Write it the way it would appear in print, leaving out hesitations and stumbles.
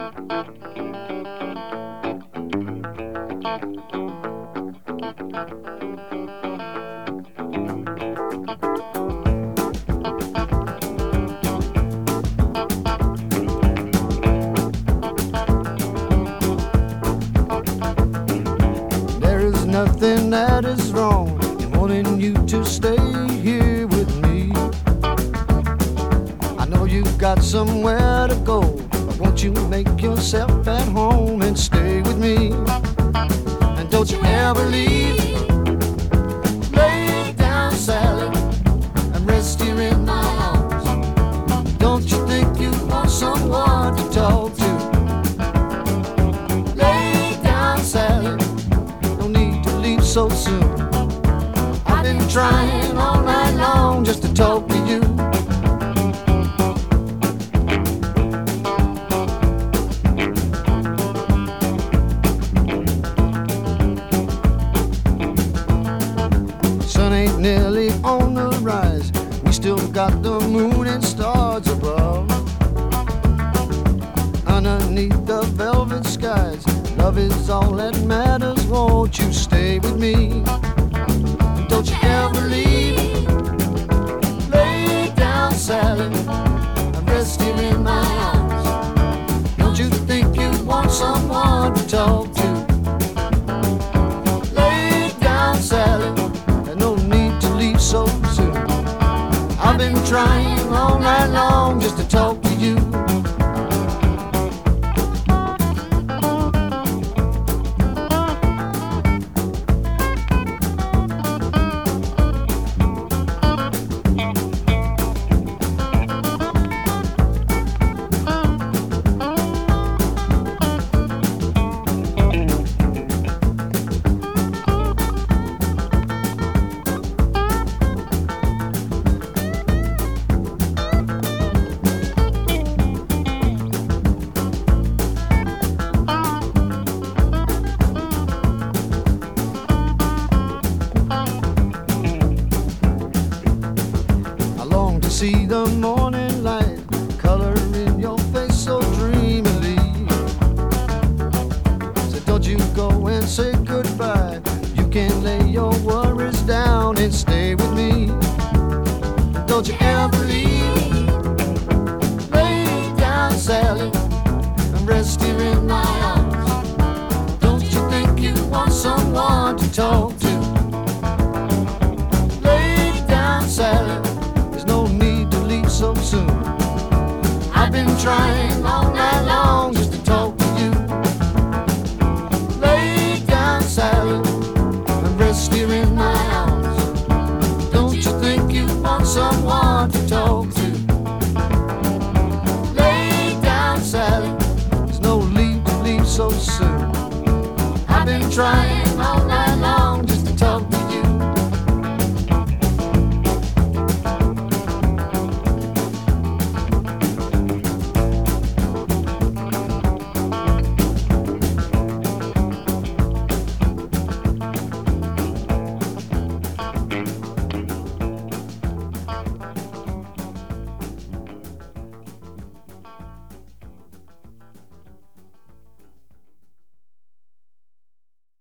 Nothing that is wrong in wanting you to stay here with me. I know you've got somewhere to go, but won't you make yourself at home and stay with me? And don't you ever leave. Lay down, Sally, and rest here in my arms. Don't you think you want someone to talk to? Lay down, Sally, so soon. I've been trying all night long just to talk to you. Sun ain't nearly on the rise. We still got the moon and stars above. Underneath the velvet skies, love is all that matters. Won't you stay with me? Don't you ever leave. Lay down, Sally, and rest here in my arms. Don't you think you want someone to talk to? Lay down, Sally, there's no need to leave so soon. I've been trying all night long just to talk to you. See the morning light color in your face so dreamily. So don't you go and say goodbye. You can lay your worries down and stay with me. Don't you ever leave. Lay down, Sally, and rest here in my arms. Don't you think you want someone to talk to? Lay down, Sally, so soon. I've been trying all night long just to talk to you. Lay down, Sally, and rest here in my arms. Don't you think you want someone to talk to? Lay down, Sally, there's no need to leave so soon. I've been trying